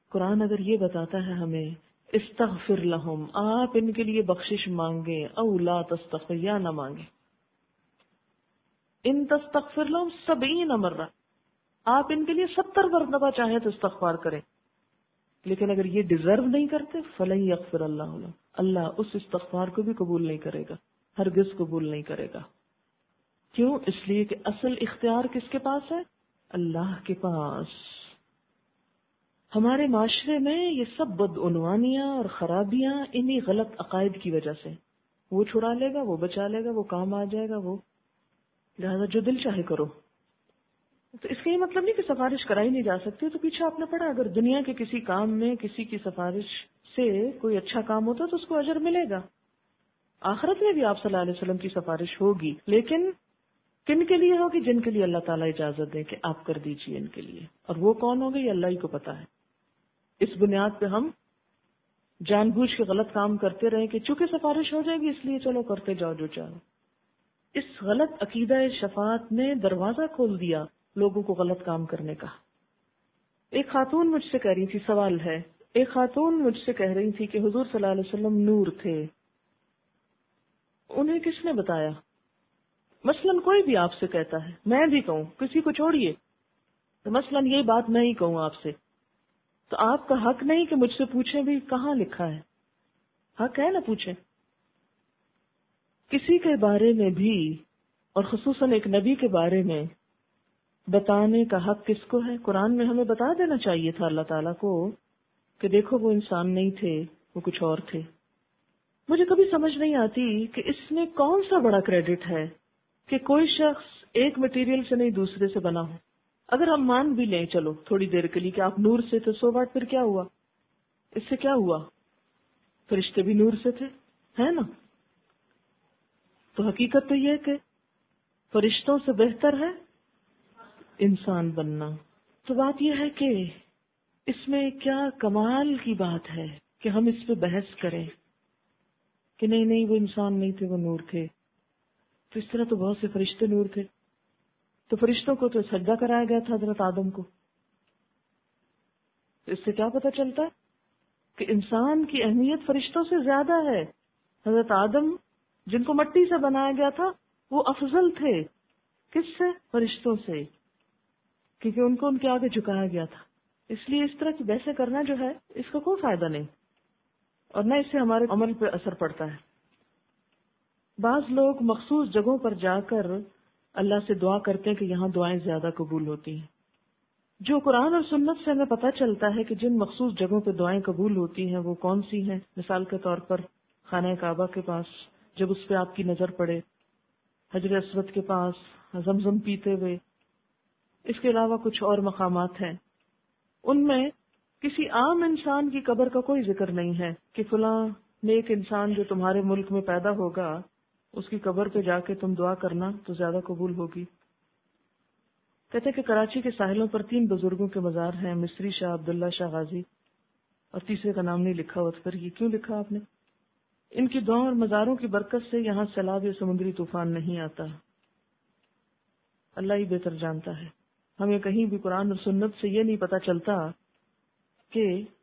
قرآن اگر یہ بتاتا ہے ہمیں استغفر لہم، آپ ان کے لیے بخشش مانگیں، او لا تستغفر، یا نہ مانگیں، ان تستغفر لہم 70 مرہ، آپ ان کے لیے 70 مرتبہ چاہیں تو استغفار کریں، لیکن اگر یہ ڈیزرو نہیں کرتے فلن یغفر اللہ لہم، اللہ اس استغفار کو بھی قبول نہیں کرے گا، ہرگز قبول نہیں کرے گا۔ کیوں؟ اس لیے کہ اصل اختیار کس کے پاس ہے؟ اللہ کے پاس۔ ہمارے معاشرے میں یہ سب بدعنوانیاں اور خرابیاں انہی غلط عقائد کی وجہ سے، وہ چھڑا لے گا، وہ بچا لے گا، وہ کام آ جائے گا، وہ لہذا جو دل چاہے کرو۔ تو اس کا یہ مطلب نہیں کہ سفارش کرائی نہیں جا سکتی، تو پیچھے آپ نے پڑھا اگر دنیا کے کسی کام میں کسی کی سفارش سے کوئی اچھا کام ہوتا تو اس کو اجر ملے گا، آخرت میں بھی آپ صلی اللہ علیہ وسلم کی سفارش ہوگی، لیکن کن کے لیے ہوگی؟ جن کے لیے اللہ تعالیٰ اجازت دے کہ آپ کر دیجئے ان کے لیے، اور وہ کون ہوگے یہ اللہ ہی کو پتا ہے۔ اس بنیاد پہ ہم جان بوجھ کے غلط کام کرتے رہے کہ چونکہ سفارش ہو جائے گی اس لیے چلو کرتے جاؤ جو چاہو۔ اس غلط عقیدہ شفاعت نے دروازہ کھول دیا لوگوں کو غلط کام کرنے کا۔ ایک خاتون مجھ سے کہہ رہی تھی، سوال ہے، ایک خاتون مجھ سے کہہ رہی تھی کہ حضور صلی اللہ علیہ وسلم نور تھے، انہیں کس نے بتایا؟ مثلاً کوئی بھی آپ سے کہتا ہے، میں بھی کہوں، کسی کو چھوڑیے، تو مثلاً یہ بات میں ہی کہوں آپ سے، تو آپ کا حق نہیں کہ مجھ سے پوچھیں بھی کہاں لکھا ہے، حق ہے نا پوچھیں۔ کسی کے بارے میں بھی، اور خصوصاً ایک نبی کے بارے میں بتانے کا حق کس کو ہے؟ قرآن میں ہمیں بتا دینا چاہیے تھا اللہ تعالیٰ کو کہ دیکھو وہ انسان نہیں تھے، وہ کچھ اور تھے۔ مجھے کبھی سمجھ نہیں آتی کہ اس میں کون سا بڑا کریڈٹ ہے کہ کوئی شخص ایک مٹیریل سے نہیں دوسرے سے بنا ہو۔ اگر ہم مان بھی لیں چلو تھوڑی دیر کے لیے کہ آپ نور سے تھے، سو واٹ، پھر کیا ہوا؟ اس سے کیا ہوا؟ فرشتے بھی نور سے تھے، ہے نا؟ تو حقیقت تو یہ کہ فرشتوں سے بہتر ہے انسان بننا۔ تو بات یہ ہے کہ اس میں کیا کمال کی بات ہے کہ ہم اس پہ بحث کریں کہ نہیں وہ انسان نہیں تھے، وہ نور تھے۔ تو اس طرح تو بہت سے فرشتے نور تھے، تو فرشتوں کو تو سجدہ کرایا گیا تھا حضرت آدم کو۔ تو اس سے کیا پتہ چلتا ہے کہ انسان کی اہمیت فرشتوں سے زیادہ ہے۔ حضرت آدم جن کو مٹی سے بنایا گیا تھا وہ افضل تھے، کس سے؟ فرشتوں سے، کیونکہ ان کو ان کے آگے جھکایا گیا تھا۔ اس لیے اس طرح کی بحثیں کرنا جو ہے اس کا کوئی فائدہ نہیں، اور نہ اس سے ہمارے عمل پہ اثر پڑتا ہے۔ بعض لوگ مخصوص جگہوں پر جا کر اللہ سے دعا کرتے ہیں کہ یہاں دعائیں زیادہ قبول ہوتی ہیں۔ جو قرآن اور سنت سے ہمیں پتہ چلتا ہے کہ جن مخصوص جگہوں پہ دعائیں قبول ہوتی ہیں وہ کون سی ہیں، مثال کے طور پر خانہ کعبہ کے پاس جب اس پہ آپ کی نظر پڑے، حجر اسود کے پاس زمزم پیتے ہوئے، اس کے علاوہ کچھ اور مقامات ہیں، ان میں کسی عام انسان کی قبر کا کوئی ذکر نہیں ہے کہ فلاں نیک انسان جو تمہارے ملک میں پیدا ہوگا اس کی قبر پہ جا کے تم دعا کرنا تو زیادہ قبول ہوگی۔ کہتے ہیں کہ کراچی کے ساحلوں پر 3 بزرگوں کے مزار ہیں، مصری شاہ عبداللہ شاہ غازی، اور تیسرے کا نام نہیں لکھا ہوا، تو پھر یہ کیوں لکھا آپ نے؟ ان کی دعاؤں اور مزاروں کی برکت سے یہاں سیلاب یا سمندری طوفان نہیں آتا، اللہ ہی بہتر جانتا ہے۔ ہمیں کہیں بھی قرآن اور سنت سے یہ نہیں پتا چلتا کہ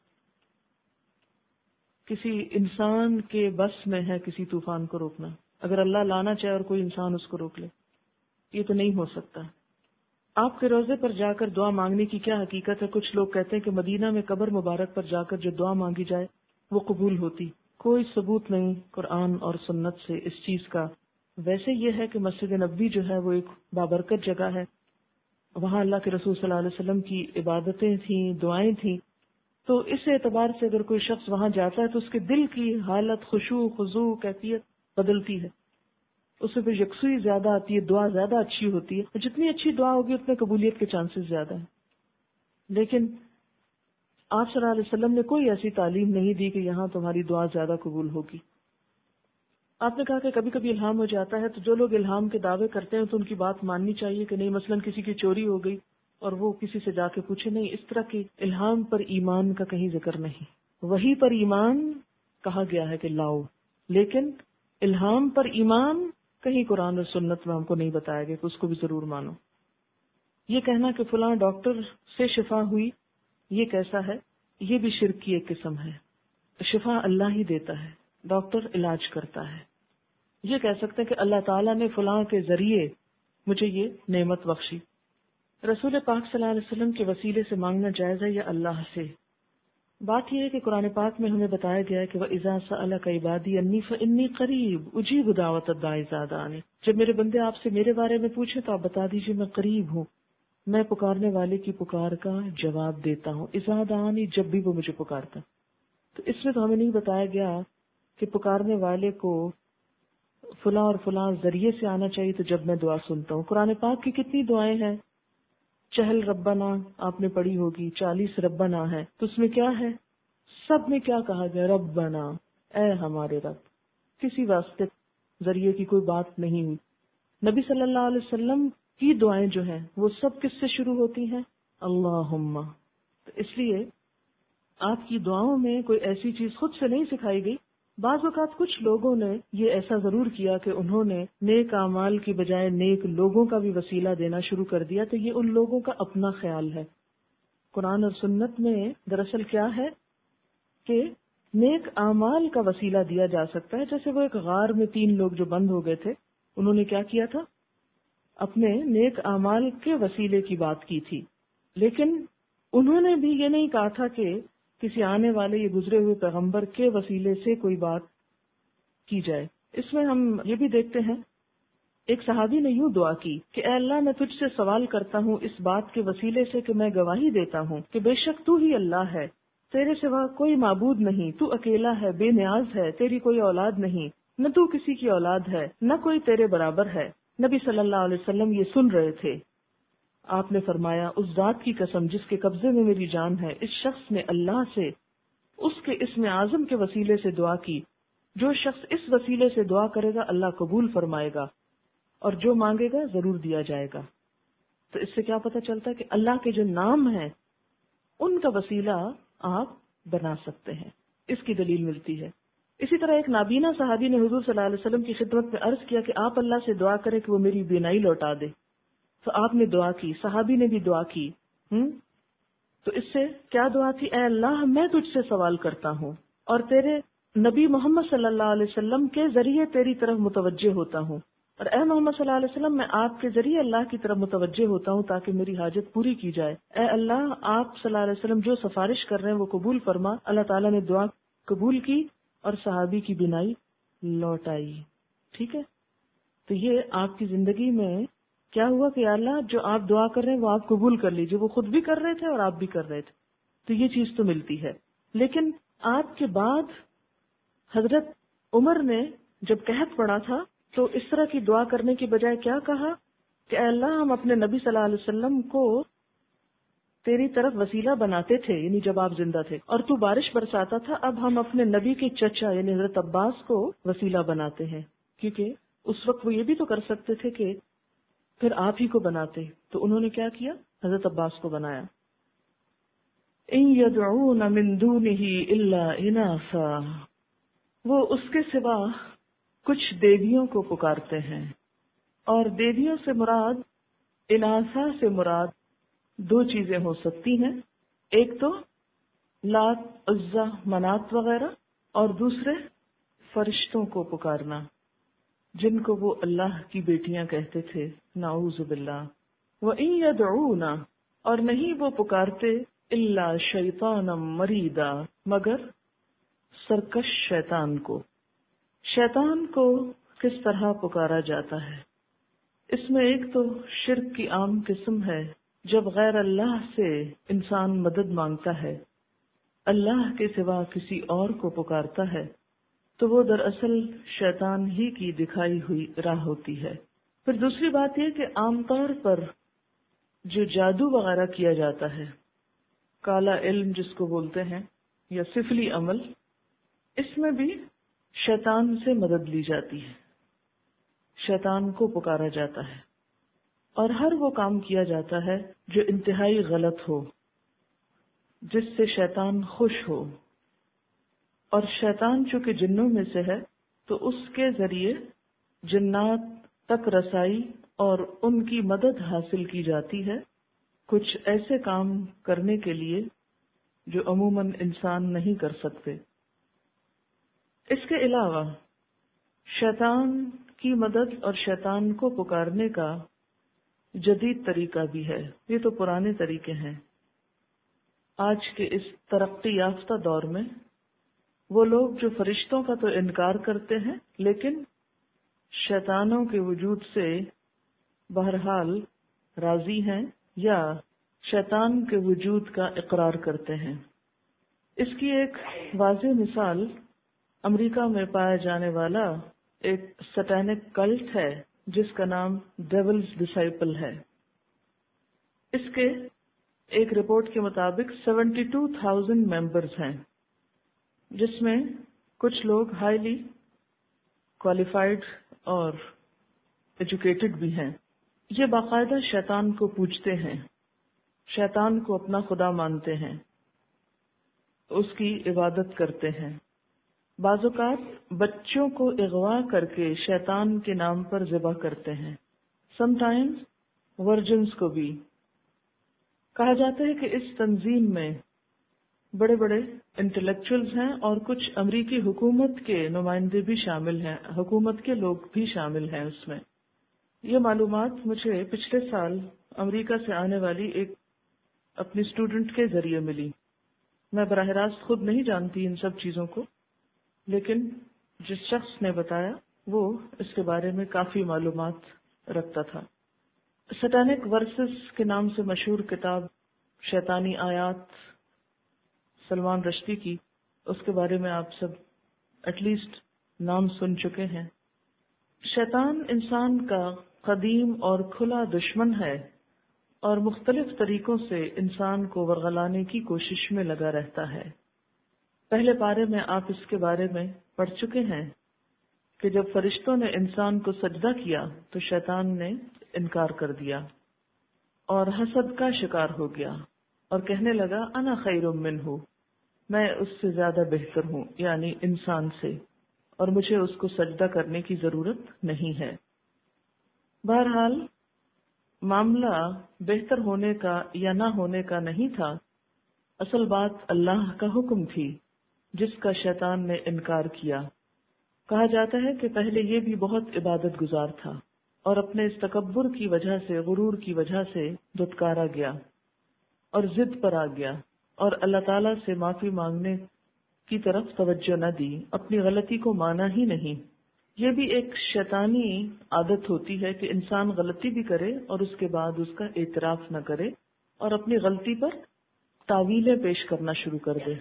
کسی انسان کے بس میں ہے کسی طوفان کو روکنا، اگر اللہ لانا چاہے اور کوئی انسان اس کو روک لے، یہ تو نہیں ہو سکتا۔ آپ کے روزے پر جا کر دعا مانگنے کی کیا حقیقت ہے؟ کچھ لوگ کہتے ہیں کہ مدینہ میں قبر مبارک پر جا کر جو دعا مانگی جائے وہ قبول ہوتی، کوئی ثبوت نہیں قرآن اور سنت سے اس چیز کا۔ ویسے یہ ہے کہ مسجد نبوی جو ہے وہ ایک بابرکت جگہ ہے، وہاں اللہ کے رسول صلی اللہ علیہ وسلم کی عبادتیں تھیں، دعائیں تھیں، تو اس اعتبار سے اگر کوئی شخص وہاں جاتا ہے تو اس کے دل کی حالت، خشوع خضوع، کیفیت بدلتی ہے، اس سے پھر یکسوئی زیادہ آتی ہے، دعا زیادہ اچھی ہوتی ہے، جتنی اچھی دعا ہوگی اتنے قبولیت کے چانسز زیادہ ہیں۔ لیکن آپ صلی اللہ علیہ وسلم نے کوئی ایسی تعلیم نہیں دی کہ یہاں تمہاری دعا زیادہ قبول ہوگی۔ آپ نے کہا کہ کبھی کبھی الہام ہو جاتا ہے، تو جو لوگ الہام کے دعوے کرتے ہیں تو ان کی بات ماننی چاہیے کہ نہیں، مثلاً کسی کی چوری ہو گئی اور وہ کسی سے جا کے پوچھے، نہیں، اس طرح کی الہام پر ایمان کا کہیں ذکر نہیں۔ وحی پر ایمان کہا گیا ہے کہ لاؤ، لیکن الہام پر ایمان کہیں قرآن اور سنت میں ہم کو نہیں بتایا گیا کہ اس کو بھی ضرور مانو۔ یہ کہنا کہ فلاں ڈاکٹر سے شفا ہوئی، یہ کیسا ہے؟ یہ بھی شرک کی ایک قسم ہے. شفا اللہ ہی دیتا ہے، ڈاکٹر علاج کرتا ہے. یہ کہہ سکتے ہیں کہ اللہ تعالیٰ نے فلاں کے ذریعے مجھے یہ نعمت بخشی. رسول پاک صلی اللہ علیہ وسلم کے وسیلے سے مانگنا جائز ہے یا اللہ سے؟ بات یہ ہے کہ قرآن پاک میں ہمیں بتایا گیا ہے کہ وَإِذَا سَأَلَكَ عِبَادِي أَنِّي فَإِنِّي قَرِيبٌ أُجِيبُ دَعْوَةَ الدَّاعِ إِذَا دَعَانِ. جب میرے بندے آپ سے میرے بارے میں پوچھیں تو آپ بتا دیجیے میں قریب ہوں، میں پکارنے والے کی پکار کا جواب دیتا ہوں. اذا دعانی، جب بھی وہ مجھے پکارتا. تو اس میں تو ہمیں نہیں بتایا گیا کہ پکارنے والے کو فلاں اور فلاں ذریعے سے آنا چاہیے تو جب میں دعا سنتا ہوں. قرآن پاک کی کتنی دعائیں ہیں؟ چہل ربنا آپ نے پڑھی ہوگی، 40 ربنا ہے. تو اس میں کیا ہے؟ سب میں کیا کہا گیا؟ ربنا، اے ہمارے رب. کسی واسطے ذریعے کی کوئی بات نہیں ہوئی. نبی صلی اللہ علیہ وسلم کی دعائیں جو ہیں وہ سب کس سے شروع ہوتی ہیں؟ اللہم. تو اس لیے آپ کی دعاؤں میں کوئی ایسی چیز خود سے نہیں سکھائی گئی. بعض اوقات کچھ لوگوں نے یہ ایسا ضرور کیا کہ انہوں نے نیک اعمال کی بجائے نیک لوگوں کا بھی وسیلہ دینا شروع کر دیا. تو یہ ان لوگوں کا اپنا خیال ہے. قرآن اور سنت میں دراصل کیا ہے کہ نیک اعمال کا وسیلہ دیا جا سکتا ہے. جیسے وہ ایک غار میں 3 لوگ جو بند ہو گئے تھے، انہوں نے کیا کیا تھا؟ اپنے نیک اعمال کے وسیلے کی بات کی تھی، لیکن انہوں نے بھی یہ نہیں کہا تھا کہ کسی آنے والے یہ گزرے ہوئے پیغمبر کے وسیلے سے کوئی بات کی جائے. اس میں ہم یہ بھی دیکھتے ہیں ایک صحابی نے یوں دعا کی کہ اے اللہ میں تجھ سے سوال کرتا ہوں اس بات کے وسیلے سے کہ میں گواہی دیتا ہوں کہ بے شک تو ہی اللہ ہے، تیرے سوا کوئی معبود نہیں، تو اکیلا ہے، بے نیاز ہے، تیری کوئی اولاد نہیں، نہ تو کسی کی اولاد ہے، نہ کوئی تیرے برابر ہے. نبی صلی اللہ علیہ وسلم یہ سن رہے تھے. آپ نے فرمایا اس ذات کی قسم جس کے قبضے میں میری جان ہے، اس شخص نے اللہ سے اس کے اسم اعظم کے وسیلے سے دعا کی. جو شخص اس وسیلے سے دعا کرے گا اللہ قبول فرمائے گا اور جو مانگے گا ضرور دیا جائے گا. تو اس سے کیا پتہ چلتا ہے کہ اللہ کے جو نام ہیں ان کا وسیلہ آپ بنا سکتے ہیں. اس کی دلیل ملتی ہے. اسی طرح ایک نابینا صحابی نے حضور صلی اللہ علیہ وسلم کی خدمت میں عرض کیا کہ آپ اللہ سے دعا کریں کہ وہ میری بینائی لوٹا دے. تو آپ نے دعا کی، صحابی نے بھی دعا کی. تو اس سے کیا دعا تھی؟ اے اللہ میں تجھ سے سوال کرتا ہوں اور تیرے نبی محمد صلی اللہ علیہ وسلم کے ذریعے تیری طرف متوجہ ہوتا ہوں، اور اے محمد صلی اللہ علیہ وسلم میں آپ کے ذریعے اللہ کی طرف متوجہ ہوتا ہوں تاکہ میری حاجت پوری کی جائے. اے اللہ آپ صلی اللہ علیہ وسلم جو سفارش کر رہے ہیں وہ قبول فرما. اللہ تعالیٰ نے دعا قبول کی اور صحابی کی بینائی لوٹ آئی. ٹھیک ہے، تو یہ آپ کی زندگی میں کیا ہوا کہ اللہ جو آپ دعا کر رہے ہیں وہ آپ قبول کر لیجیے. وہ خود بھی کر رہے تھے اور آپ بھی کر رہے تھے. تو یہ چیز تو ملتی ہے. لیکن آپ کے بعد حضرت عمر نے جب قحط پڑا تھا تو اس طرح کی دعا کرنے کی بجائے کیا کہا کہ اے اللہ ہم اپنے نبی صلی اللہ علیہ وسلم کو تیری طرف وسیلہ بناتے تھے، یعنی جب آپ زندہ تھے اور تو بارش برساتا تھا، اب ہم اپنے نبی کے چچا یعنی حضرت عباس کو وسیلہ بناتے ہیں، کیونکہ اس وقت وہ یہ بھی تو کر سکتے تھے کہ پھر آپ ہی کو بناتے. تو انہوں نے کیا کیا؟ حضرت عباس کو بنایا. ان يدعون من دونه الا اناثا، وہ اس کے سوا کچھ دیویوں کو پکارتے ہیں، اور دیویوں سے مراد اناثا سے مراد 2 چیزیں ہو سکتی ہیں. ایک تو لات، عزا، منات وغیرہ، اور دوسرے فرشتوں کو پکارنا جن کو وہ اللہ کی بیٹیاں کہتے تھے، نعوذ باللہ. وَإِن يَدْعُونَ، اور نہیں وہ پکارتے، الا شیطانا مریدا، مگر سرکش شیطان کو. شیطان کو کس طرح پکارا جاتا ہے؟ اس میں ایک تو شرک کی عام قسم ہے، جب غیر اللہ سے انسان مدد مانگتا ہے، اللہ کے سوا کسی اور کو پکارتا ہے، تو وہ دراصل شیطان ہی کی دکھائی ہوئی راہ ہوتی ہے. پھر دوسری بات یہ کہ عام طور پر جو جادو وغیرہ کیا جاتا ہے، کالا علم جس کو بولتے ہیں، یا سفلی عمل، اس میں بھی شیطان سے مدد لی جاتی ہے، شیطان کو پکارا جاتا ہے، اور ہر وہ کام کیا جاتا ہے جو انتہائی غلط ہو، جس سے شیطان خوش ہو. اور شیطان چونکہ جنوں میں سے ہے تو اس کے ذریعے جنات تک رسائی اور ان کی مدد حاصل کی جاتی ہے کچھ ایسے کام کرنے کے لیے جو عموماً انسان نہیں کر سکتے۔ اس کے علاوہ شیطان کی مدد اور شیطان کو پکارنے کا جدید طریقہ بھی ہے۔ یہ تو پرانے طریقے ہیں۔ آج کے اس ترقی یافتہ دور میں وہ لوگ جو فرشتوں کا تو انکار کرتے ہیں لیکن شیطانوں کے وجود سے بہرحال راضی ہیں یا شیطان کے وجود کا اقرار کرتے ہیں۔ اس کی ایک واضح مثال امریکہ میں پایا جانے والا ایک سٹینک کلٹ ہے جس کا نام ڈیولز ڈسائپل ہے۔ اس کے ایک رپورٹ کے مطابق 72,000 ممبرز ہیں، جس میں کچھ لوگ ہائیلی کوالیفائڈ اور ایجوکیٹڈ بھی ہیں۔ یہ باقاعدہ شیطان کو پوجتے ہیں، شیطان کو اپنا خدا مانتے ہیں، اس کی عبادت کرتے ہیں۔ بعض اوقات بچوں کو اغوا کر کے شیطان کے نام پر ذبح کرتے ہیں، سم ٹائمز ورجنز کو بھی۔ کہا جاتا ہے کہ اس تنظیم میں بڑے بڑے انٹلیکچوئلز ہیں اور کچھ امریکی حکومت کے نمائندے بھی شامل ہیں، حکومت کے لوگ بھی شامل ہیں اس میں۔ یہ معلومات مجھے پچھلے سال امریکہ سے آنے والی ایک اپنی اسٹوڈنٹ کے ذریعے ملی۔ میں براہ راست خود نہیں جانتی ان سب چیزوں کو، لیکن جس شخص نے بتایا وہ اس کے بارے میں کافی معلومات رکھتا تھا۔ سٹینک ورسز کے نام سے مشہور کتاب شیطانی آیات سلمان رشدی کی، اس کے بارے میں آپ سب ایٹ لیسٹ نام سن چکے ہیں۔ شیطان انسان کا قدیم اور کھلا دشمن ہے اور مختلف طریقوں سے انسان کو ورغلانے کی کوشش میں لگا رہتا ہے۔ پہلے پارے میں آپ اس کے بارے میں پڑھ چکے ہیں کہ جب فرشتوں نے انسان کو سجدہ کیا تو شیطان نے انکار کر دیا اور حسد کا شکار ہو گیا اور کہنے لگا انا خیر منہ، میں اس سے زیادہ بہتر ہوں، یعنی انسان سے، اور مجھے اس کو سجدہ کرنے کی ضرورت نہیں ہے۔ بہرحال معاملہ بہتر ہونے کا یا نہ ہونے کا نہیں تھا، اصل بات اللہ کا حکم تھی جس کا شیطان نے انکار کیا۔ کہا جاتا ہے کہ پہلے یہ بھی بہت عبادت گزار تھا اور اپنے اس تکبر کی وجہ سے، غرور کی وجہ سے دھتکارا گیا اور ضد پر آ گیا اور اللہ تعالیٰ سے معافی مانگنے کی طرف توجہ نہ دی، اپنی غلطی کو مانا ہی نہیں۔ یہ بھی ایک شیطانی عادت ہوتی ہے کہ انسان غلطی بھی کرے اور اس کے بعد اس کا اعتراف نہ کرے اور اپنی غلطی پر تاویلیں پیش کرنا شروع کر دے۔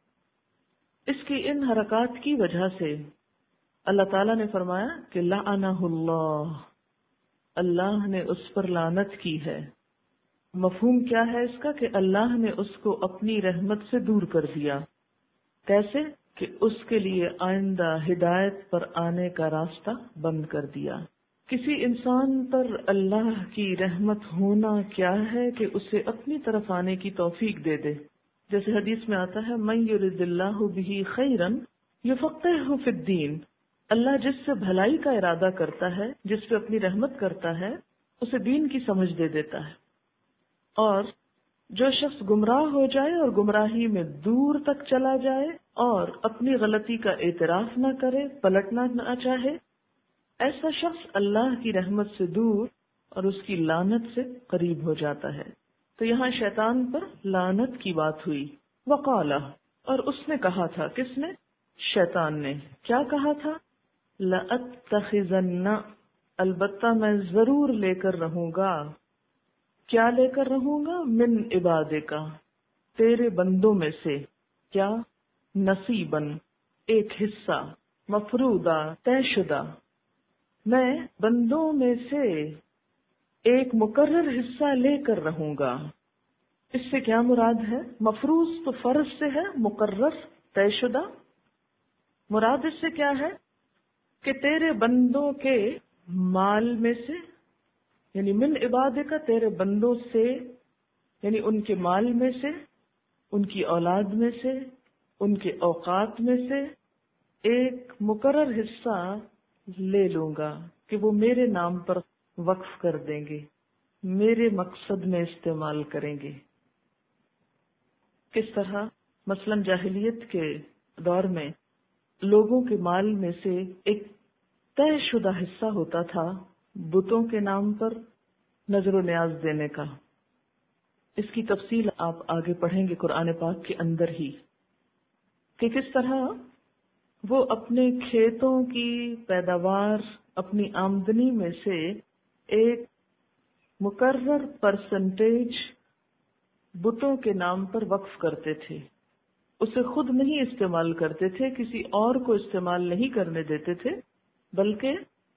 اس کی ان حرکات کی وجہ سے اللہ تعالیٰ نے فرمایا کہ لعنہ اللہ، اللہ نے اس پر لعنت کی ہے۔ مفہوم کیا ہے اس کا؟ کہ اللہ نے اس کو اپنی رحمت سے دور کر دیا۔ کیسے؟ کہ اس کے لیے آئندہ ہدایت پر آنے کا راستہ بند کر دیا۔ کسی انسان پر اللہ کی رحمت ہونا کیا ہے کہ اسے اپنی طرف آنے کی توفیق دے دے۔ جیسے حدیث میں آتا ہے من یرد اللہ بہ خیرا یفقہہ فی الدین، اللہ جس سے بھلائی کا ارادہ کرتا ہے، جس پہ اپنی رحمت کرتا ہے، اسے دین کی سمجھ دے دیتا ہے۔ اور جو شخص گمراہ ہو جائے اور گمراہی میں دور تک چلا جائے اور اپنی غلطی کا اعتراف نہ کرے، پلٹنا نہ چاہے، ایسا شخص اللہ کی رحمت سے دور اور اس کی لعنت سے قریب ہو جاتا ہے۔ تو یہاں شیطان پر لعنت کی بات ہوئی۔ وقالہ، اور اس نے کہا تھا، کس نے؟ شیطان نے کیا کہا تھا؟ لأتخذن، البتہ میں ضرور لے کر رہوں گا۔ کیا لے کر رہوں گا؟ من عبادک، تیرے بندوں میں سے۔ کیا؟ نصیباً، ایک حصہ، مفروضہ، طے شدہ۔ میں بندوں میں سے ایک مقرر حصہ لے کر رہوں گا۔ اس سے کیا مراد ہے؟ مفروض تو فرض سے ہے، مقرر طے شدہ۔ مراد اس سے کیا ہے کہ تیرے بندوں کے مال میں سے، یعنی من عبادک، تیرے بندوں سے، یعنی ان کے مال میں سے، ان کی اولاد میں سے، ان کے اوقات میں سے ایک مقرر حصہ لے لوں گا کہ وہ میرے نام پر وقف کر دیں گے، میرے مقصد میں استعمال کریں گے۔ کس طرح مثلاً جاہلیت کے دور میں لوگوں کے مال میں سے ایک طے شدہ حصہ ہوتا تھا بتوں کے نام پر نظر و نیاز دینے کا. اس کی تفصیل آپ آگے پڑھیں گے قرآن پاک کے اندر ہی، کہ کس طرح وہ اپنے کھیتوں کی پیداوار، اپنی آمدنی میں سے ایک مقرر پرسنٹیج بتوں کے نام پر وقف کرتے تھے. اسے خود نہیں استعمال کرتے تھے، کسی اور کو استعمال نہیں کرنے دیتے تھے، بلکہ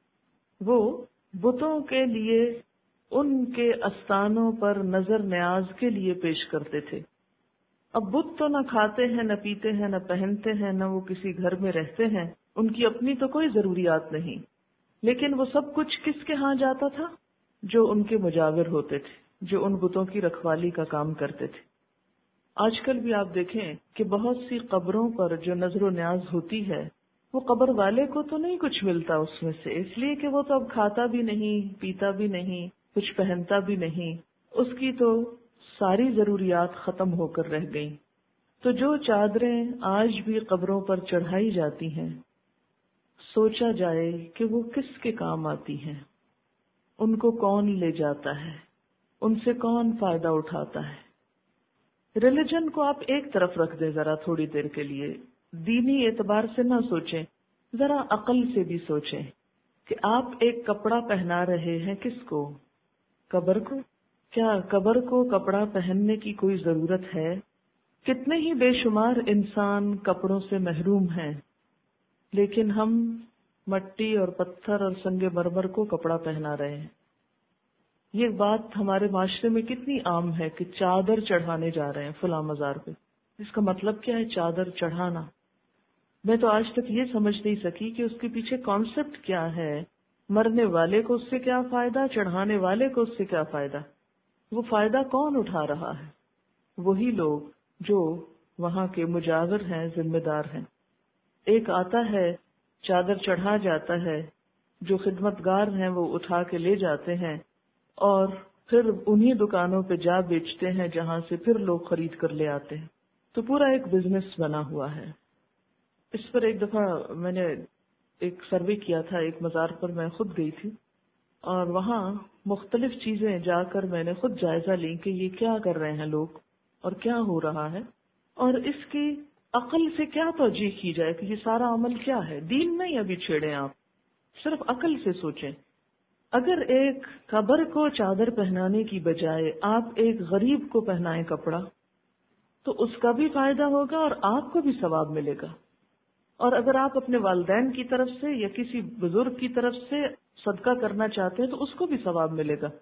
وہ بتوں کے لیے ان کے استانوں پر نظر نیاز کے لیے پیش کرتے تھے. اب بت تو نہ کھاتے ہیں، نہ پیتے ہیں، نہ پہنتے ہیں، نہ وہ کسی گھر میں رہتے ہیں، ان کی اپنی تو کوئی ضروریات نہیں، لیکن وہ سب کچھ کس کے ہاں جاتا تھا؟ جو ان کے مجاور ہوتے تھے، جو ان بتوں کی رکھوالی کا کام کرتے تھے. آج کل بھی آپ دیکھیں کہ بہت سی قبروں پر جو نظر و نیاز ہوتی ہے، وہ قبر والے کو تو نہیں کچھ ملتا اس میں سے، اس لیے کہ وہ تو اب کھاتا بھی نہیں، پیتا بھی نہیں، کچھ پہنتا بھی نہیں، اس کی تو ساری ضروریات ختم ہو کر رہ گئیں. تو جو چادریں آج بھی قبروں پر چڑھائی جاتی ہیں، سوچا جائے کہ وہ کس کے کام آتی ہیں، ان کو کون لے جاتا ہے، ان سے کون فائدہ اٹھاتا ہے. ریلیجن کو آپ ایک طرف رکھ دیں ذرا تھوڑی دیر کے لیے، دینی اعتبار سے نہ سوچیں، ذرا عقل سے بھی سوچیں کہ آپ ایک کپڑا پہنا رہے ہیں کس کو؟ قبر کو. کیا قبر کو کپڑا پہننے کی کوئی ضرورت ہے؟ کتنے ہی بے شمار انسان کپڑوں سے محروم ہیں، لیکن ہم مٹی اور پتھر اور سنگ مرمر کو کپڑا پہنا رہے ہیں. یہ بات ہمارے معاشرے میں کتنی عام ہے کہ چادر چڑھانے جا رہے ہیں فلاں مزار پہ. اس کا مطلب کیا ہے چادر چڑھانا؟ میں تو آج تک یہ سمجھ نہیں سکی کہ اس کے پیچھے کانسیپٹ کیا ہے. مرنے والے کو اس سے کیا فائدہ، چڑھانے والے کو اس سے کیا فائدہ؟ وہ فائدہ کون اٹھا رہا ہے؟ وہی لوگ جو وہاں کے مجاور ہیں، ذمہ دار ہیں. ایک آتا ہے، چادر چڑھا جاتا ہے، جو خدمتگار ہیں وہ اٹھا کے لے جاتے ہیں اور پھر انہی دکانوں پہ جا بیچتے ہیں جہاں سے پھر لوگ خرید کر لے آتے ہیں. تو پورا ایک بزنس بنا ہوا ہے. اس پر ایک دفعہ میں نے ایک سروے کیا تھا، ایک مزار پر میں خود گئی تھی اور وہاں مختلف چیزیں جا کر میں نے خود جائزہ لی کہ یہ کیا کر رہے ہیں لوگ اور کیا ہو رہا ہے، اور اس کی عقل سے کیا توجیہ کی جائے کہ یہ سارا عمل کیا ہے. دین نہیں ابھی چھیڑیں آپ، صرف عقل سے سوچیں. اگر ایک قبر کو چادر پہنانے کی بجائے آپ ایک غریب کو پہنائیں کپڑا، تو اس کا بھی فائدہ ہوگا اور آپ کو بھی ثواب ملے گا. اور اگر آپ اپنے والدین کی طرف سے یا کسی بزرگ کی طرف سے صدقہ کرنا چاہتے ہیں تو اس کو بھی ثواب ملے گا.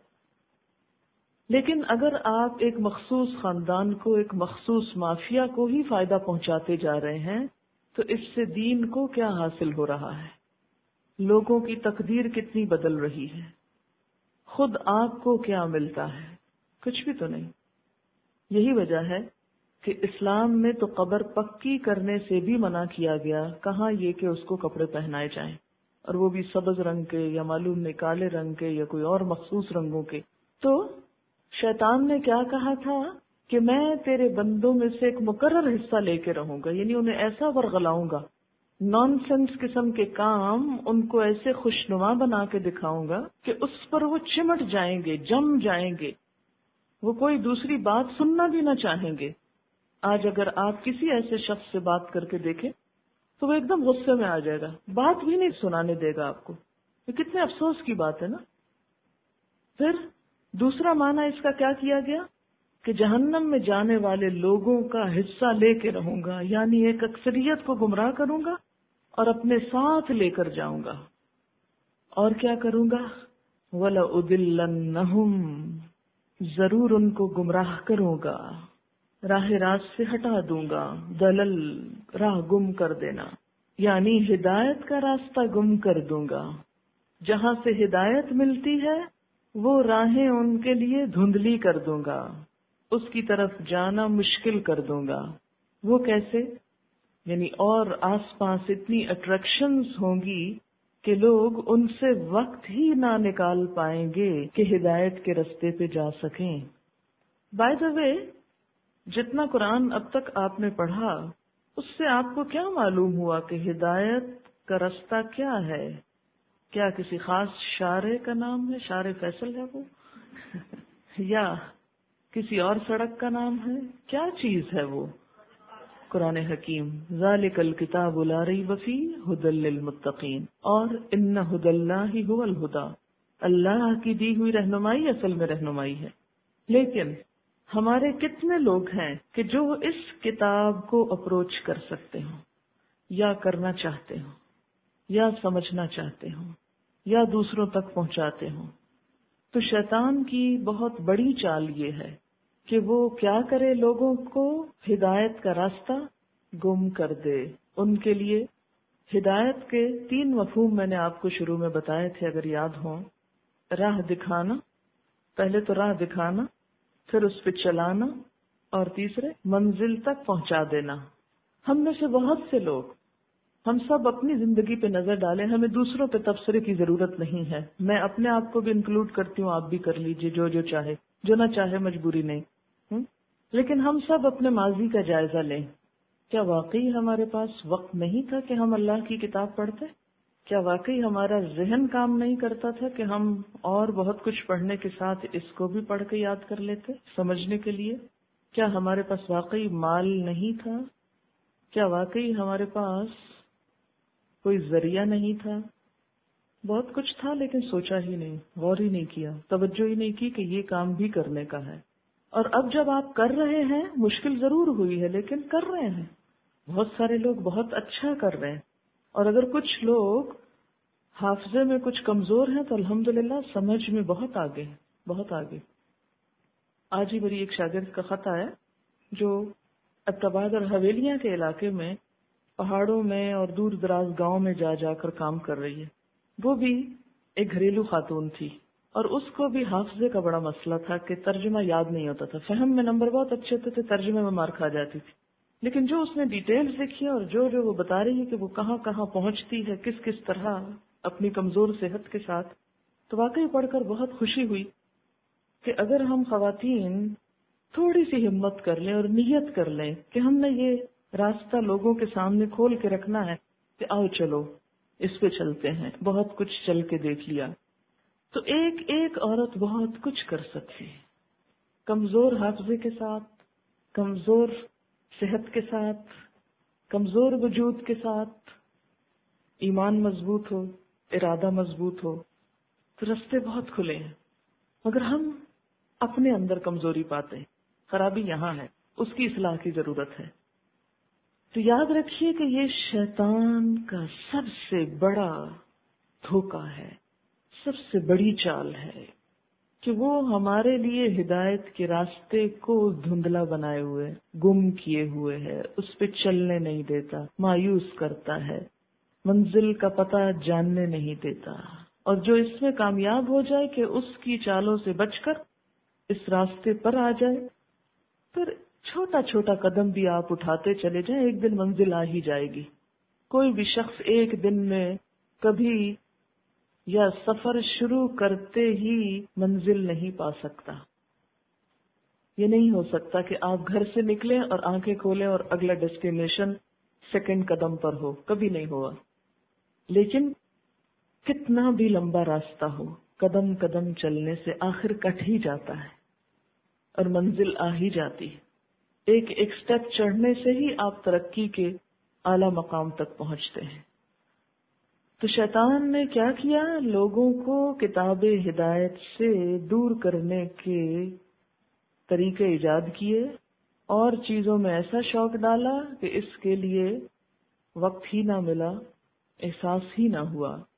لیکن اگر آپ ایک مخصوص خاندان کو، ایک مخصوص مافیا کو ہی فائدہ پہنچاتے جا رہے ہیں، تو اس سے دین کو کیا حاصل ہو رہا ہے؟ لوگوں کی تقدیر کتنی بدل رہی ہے، خود آپ کو کیا ملتا ہے؟ کچھ بھی تو نہیں. یہی وجہ ہے کہ اسلام میں تو قبر پکی کرنے سے بھی منع کیا گیا. کہاں یہ کہ اس کو کپڑے پہنائے جائیں، اور وہ بھی سبز رنگ کے یا معلوم نہیں کالے رنگ کے یا کوئی اور مخصوص رنگوں کے. تو شیطان نے کیا کہا تھا کہ میں تیرے بندوں میں سے ایک مقرر حصہ لے کے رہوں گا، یعنی انہیں ایسا ورغلاؤں گا، نان سینس قسم کے کام ان کو ایسے خوشنما بنا کے دکھاؤں گا کہ اس پر وہ چمٹ جائیں گے، جم جائیں گے، وہ کوئی دوسری بات سننا بھی نہ چاہیں گے. آج اگر آپ کسی ایسے شخص سے بات کر کے دیکھیں تو وہ ایک دم غصے میں آ جائے گا، بات بھی نہیں سنانے دے گا آپ کو. یہ کتنے افسوس کی بات ہے نا. پھر دوسرا معنی اس کا کیا کیا گیا کہ جہنم میں جانے والے لوگوں کا حصہ لے کے رہوں گا، یعنی ایک اکثریت کو گمراہ کروں گا اور اپنے ساتھ لے کر جاؤں گا. اور کیا کروں گا؟ وَلَأُضِلَّنَّهُمْ، ضرور ان کو گمراہ کروں گا، راہ راست سے ہٹا دوں گا. دلل، راہ گم کر دینا، یعنی ہدایت کا راستہ گم کر دوں گا. جہاں سے ہدایت ملتی ہے وہ راہیں ان کے لیے دھندلی کر دوں گا، اس کی طرف جانا مشکل کر دوں گا. وہ کیسے؟ یعنی اور آس پاس اتنی اٹریکشنز ہوں گی کہ لوگ ان سے وقت ہی نہ نکال پائیں گے کہ ہدایت کے رستے پہ جا سکیں. بائی دا وے، جتنا قرآن اب تک آپ نے پڑھا اس سے آپ کو کیا معلوم ہوا کہ ہدایت کا رستہ کیا ہے؟ کیا کسی خاص شارع کا نام ہے، شارع فیصل ہے وہ یا کسی اور سڑک کا نام ہے؟ کیا چیز ہے وہ؟ قرآن حکیم، ذالک الکتاب لا ریب فیہ ھدی للمتقین، اور ان ھدی اللہ ھو الھدی، اللہ کی دی ہوئی رہنمائی اصل میں رہنمائی ہے۔ لیکن ہمارے کتنے لوگ ہیں کہ جو اس کتاب کو اپروچ کر سکتے ہوں یا کرنا چاہتے ہوں یا سمجھنا چاہتے ہوں یا دوسروں تک پہنچاتے ہوں؟ تو شیطان کی بہت بڑی چال یہ ہے کہ وہ کیا کرے، لوگوں کو ہدایت کا راستہ گم کر دے۔ ان کے لیے ہدایت کے 3 مفہوم میں نے آپ کو شروع میں بتائے تھے، اگر یاد ہوں۔ راہ دکھانا، پہلے تو راہ دکھانا، پھر اس پہ چلانا، اور تیسرے منزل تک پہنچا دینا۔ ہم میں سے بہت سے لوگ، ہم سب اپنی زندگی پہ نظر ڈالیں، ہمیں دوسروں پہ تبصرے کی ضرورت نہیں ہے۔ میں اپنے آپ کو بھی انکلوڈ کرتی ہوں، آپ بھی کر لیجئے، جو چاہے، جو نہ چاہے مجبوری نہیں۔ لیکن ہم سب اپنے ماضی کا جائزہ لیں۔ کیا واقعی ہمارے پاس وقت نہیں تھا کہ ہم اللہ کی کتاب پڑھتے؟ کیا واقعی ہمارا ذہن کام نہیں کرتا تھا کہ ہم اور بہت کچھ پڑھنے کے ساتھ اس کو بھی پڑھ کے یاد کر لیتے سمجھنے کے لیے؟ کیا ہمارے پاس واقعی مال نہیں تھا؟ کیا واقعی ہمارے پاس کوئی ذریعہ نہیں تھا؟ بہت کچھ تھا لیکن سوچا ہی نہیں، غور ہی نہیں کیا، توجہ ہی نہیں کی کہ یہ کام بھی کرنے کا ہے۔ اور اب جب آپ کر رہے ہیں، مشکل ضرور ہوئی ہے لیکن کر رہے ہیں۔ بہت سارے لوگ بہت اچھا کر رہے ہیں، اور اگر کچھ لوگ حافظے میں کچھ کمزور ہیں تو الحمدللہ سمجھ میں بہت آگے ہیں، بہت آگے۔ آج ہی میری ایک شاگرد کا خط آیا جو ابتباد اور حویلیاں کے علاقے میں پہاڑوں میں اور دور دراز گاؤں میں جا کر کام کر رہی ہے۔ وہ بھی ایک گھریلو خاتون تھی، اور اس کو بھی حافظے کا بڑا مسئلہ تھا کہ ترجمہ یاد نہیں ہوتا تھا۔ فہم میں نمبر بہت اچھے ہوتے تھے، ترجمے میں مار کھا جاتی تھی۔ لیکن جو اس نے ڈیٹیلز لکھی اور جو وہ بتا رہی ہے کہ وہ کہاں کہاں پہنچتی ہے، کس طرح اپنی کمزور صحت کے ساتھ، تو واقعی پڑھ کر بہت خوشی ہوئی کہ اگر ہم خواتین تھوڑی سی ہمت کر لیں اور نیت کر لیں کہ ہم نے یہ راستہ لوگوں کے سامنے کھول کے رکھنا ہے کہ آؤ چلو اس پہ چلتے ہیں، بہت کچھ چل کے دیکھ لیا، تو ایک عورت بہت کچھ کر سکتی ہے، کمزور حافظے کے ساتھ، کمزور صحت کے ساتھ، کمزور وجود کے ساتھ۔ ایمان مضبوط ہو، ارادہ مضبوط ہو تو رستے بہت کھلے ہیں، مگر ہم اپنے اندر کمزوری پاتے ہیں۔ خرابی یہاں ہے، اس کی اصلاح کی ضرورت ہے۔ تو یاد رکھیے کہ یہ شیطان کا سب سے بڑا دھوکہ ہے، سب سے بڑی چال ہے کہ وہ ہمارے لیے ہدایت کے راستے کو دھندلا بنائے ہوئے، گم کیے ہوئے ہے، اس پہ چلنے نہیں دیتا، مایوس کرتا ہے، منزل کا پتہ جاننے نہیں دیتا۔ اور جو اس میں کامیاب ہو جائے کہ اس کی چالوں سے بچ کر اس راستے پر آ جائے، پھر چھوٹا چھوٹا قدم بھی آپ اٹھاتے چلے جائیں، ایک دن منزل آ ہی جائے گی۔ کوئی بھی شخص ایک دن میں کبھی یا سفر شروع کرتے ہی منزل نہیں پا سکتا۔ یہ نہیں ہو سکتا کہ آپ گھر سے نکلیں اور آنکھیں کھولیں اور اگلا ڈیسٹینیشن سیکنڈ قدم پر ہو، کبھی نہیں ہوا۔ لیکن کتنا بھی لمبا راستہ ہو، قدم قدم چلنے سے آخر کٹ ہی جاتا ہے اور منزل آ ہی جاتی ہے۔ ایک سٹیپ چڑھنے سے ہی آپ ترقی کے اعلی مقام تک پہنچتے ہیں۔ تو شیطان نے کیا کیا؟ لوگوں کو کتاب ہدایت سے دور کرنے کے طریقے ایجاد کیے اور چیزوں میں ایسا شوق ڈالا کہ اس کے لیے وقت ہی نہ ملا، احساس ہی نہ ہوا